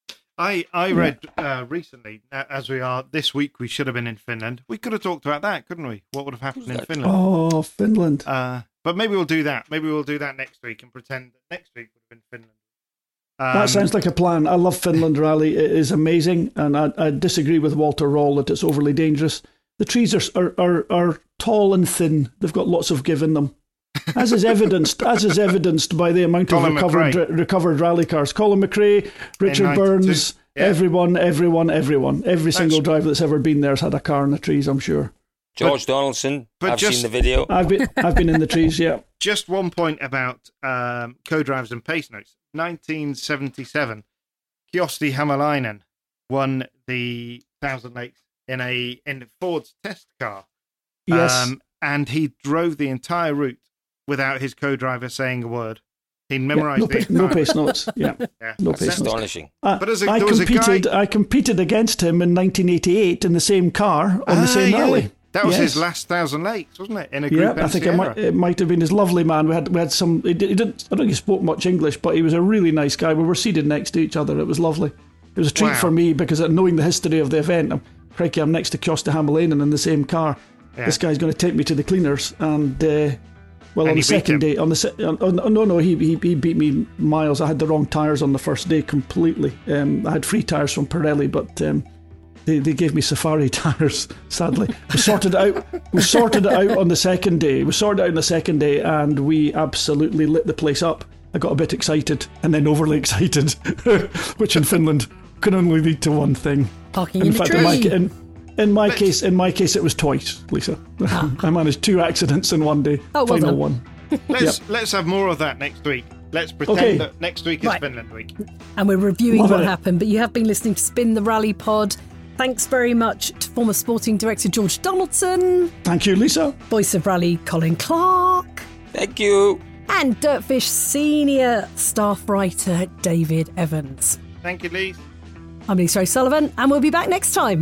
I I read uh, recently, uh, as we are this week, we should have been in Finland. We could have talked about that, couldn't we? What would have happened in Finland? Oh, Finland! Uh, but maybe we'll do that. Maybe we'll do that next week and pretend that next week would have been Finland. Um, That sounds like a plan. I love Finland Rally. It is amazing, and I, I disagree with Walter Roll that it's overly dangerous. The trees are, are are are tall and thin. They've got lots of give in them, as is evidenced as is evidenced by the amount Colin of recovered McRae. re- recovered rally cars. Colin McRae, Richard ninety-two, Burns, yeah. everyone, everyone, everyone, every single That's- driver that's ever been there has had a car in the trees. I'm sure. George Donaldson, but I've just- seen the video. I've been I've been in the trees. Yeah. Just one point about um, co-drivers and pace notes. nineteen seventy-seven, Kiosti Hämäläinen won the Thousand Lakes in a in Ford's test car. Yes. Um, and he drove the entire route without his co-driver saying a word. He Yeah, memorised no, the pa- no entire pace notes. Yeah. Yeah. No That's pace notes. Astonishing. I, But as a- I there was a competed. guy- I competed against him in nineteen eighty-eight in the same car on Ah, the same yeah. rally. That was Yes. his last Thousand Lakes, wasn't it? In a group Yeah, I think it might, it might have been his lovely man. We had we had some. He, did, he didn't. I don't think he spoke much English, but he was a really nice guy. We were seated next to each other. It was lovely. It was a treat Wow. for me because knowing the history of the event, I'm crikey, I'm next to Kiosti Hämäläinen in the same car. Yeah. This guy's going to take me to the cleaners, and uh, well, And on you the beat second him. day, on the se- on, on, no, no, he, he he beat me miles. I had the wrong tires on the first day completely. Um, I had free tires from Pirelli, but. Um, They, they gave me safari tires, sadly. We sorted it out. We sorted it out on the second day. We sorted it out on the second day, and we absolutely lit the place up. I got a bit excited, and then overly excited, which in Finland can only lead to one thing. Parking In in, the fact, tree. in my, in, in my case, in my case, it was twice, Lisa. I managed two accidents in one day. Oh, well Final done. one. Let's let's have more of that next week. Let's pretend Okay. that next week is Right. Finland week. And we're reviewing Love what it. happened. But you have been listening to Spin the Rally Pod. Thanks very much to former sporting director George Donaldson, Thank you, Lisa. voice of rally Colin Clark, Thank you. and Dirtfish senior staff writer David Evans. Thank you, Lise. I'm Lisa O'Sullivan, and we'll be back next time.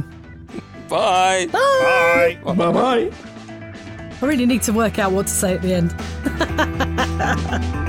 Bye. Bye. Bye bye. I really need to work out what to say at the end.